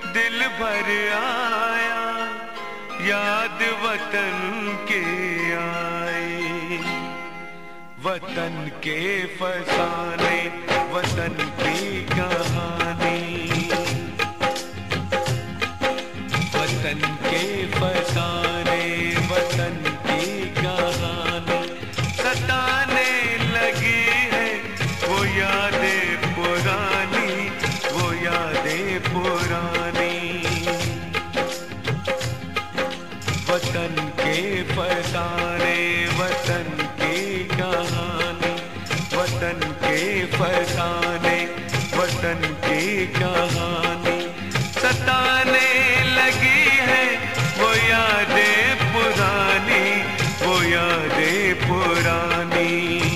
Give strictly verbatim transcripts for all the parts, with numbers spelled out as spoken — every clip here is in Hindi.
दिल भर आया, याद वतन के आई। वतन के फसाने, वतन की कहानी, वतन के फसाने, वतन की कहानी। सताने लगी है वो यादें पुरानी, वो यादें पुरानी। वतन के फसाने, वतन की कहानी, वतन के फसाने, वतन की कहानी। सताने लगी है वो यादें पुरानी, वो यादें पुरानी।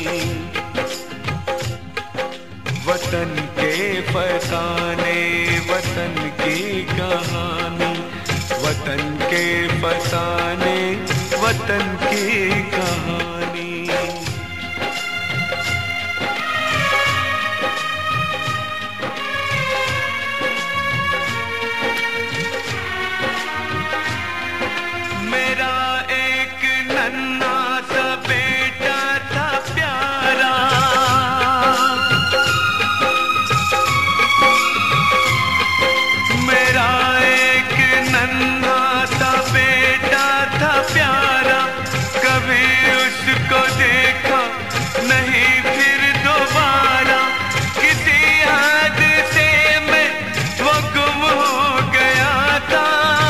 वतन के फसाने, वतन की कहानी, वतन के फसाने, वतन की कहानी। मेरा एक नन्हा सा बेटा था प्यारा, मेरा एक नन्हा सा बेटा था प्यारा। कभी उसको देखा नहीं फिर दोबारा, किसी हादसे में वो गुम हो गया था।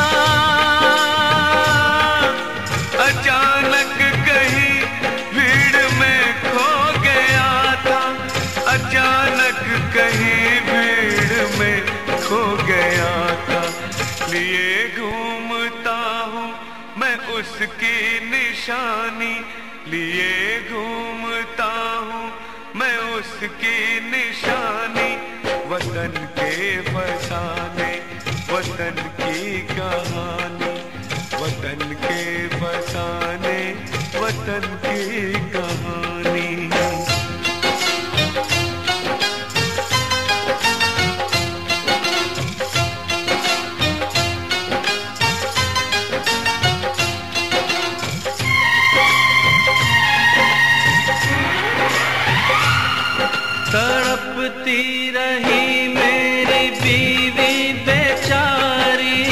अचानक कहीं भीड़ में खो गया था, अचानक कहीं भीड़ में खो गया था। लिए घूमता हूँ मैं उसकी निशानी, लिए घूमता हूँ मैं उसकी निशानी। वतन के फसाने, वतन की कहानी, वतन के फसाने, वतन की कहानी। तड़पती रही मेरी बीवी बेचारी,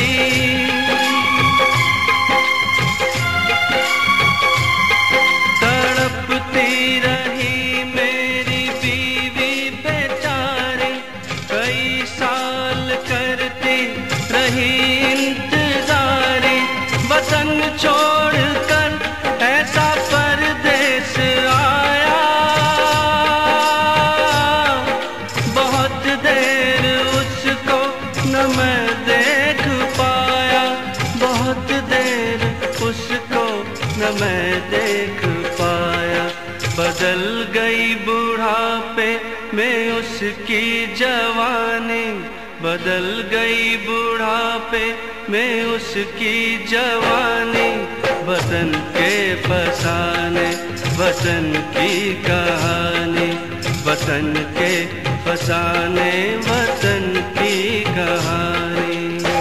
तड़पती रही मेरी बीवी बेचारी। कई साल करती रही इंतजारी, वतन छोड़कर ऐसा परदेस आया। बहुत देर उसको न मैं देख पाया, बहुत देर उसको न मैं देख पाया। बदल गई बुढ़ापे में उसकी जवानी, बदल गई बुढ़ापे में उसकी जवानी। वतन के फसाने, वतन की कहानी, वतन के फसाने, वतन की कहानी।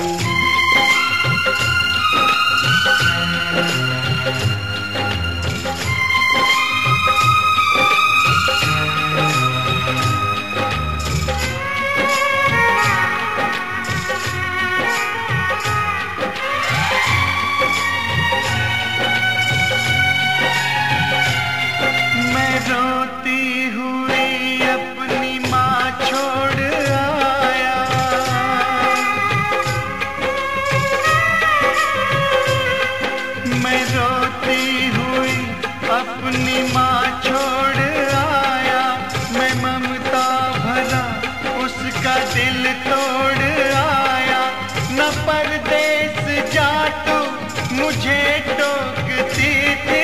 मैं रोती हुई अपनी माँ छोड़ आया, मैं रोती हुई अपनी माँ छोड़ आया। मैं ममता भरा उसका दिल तोड़ आया। न परदेस जा तो मुझे टोकती थी,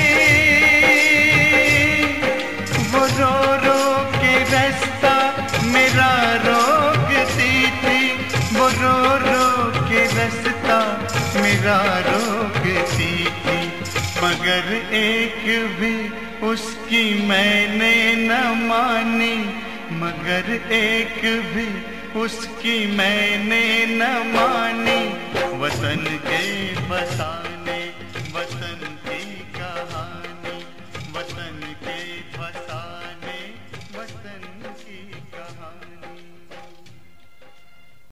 वो रो रो के रास्ता मेरा रोकती थी, वो रो रो के रास्ता मेरा रोकती थी। मगर एक भी उसकी मैंने न मानी, मगर एक भी उसकी मैंने न मानी, वतन के बता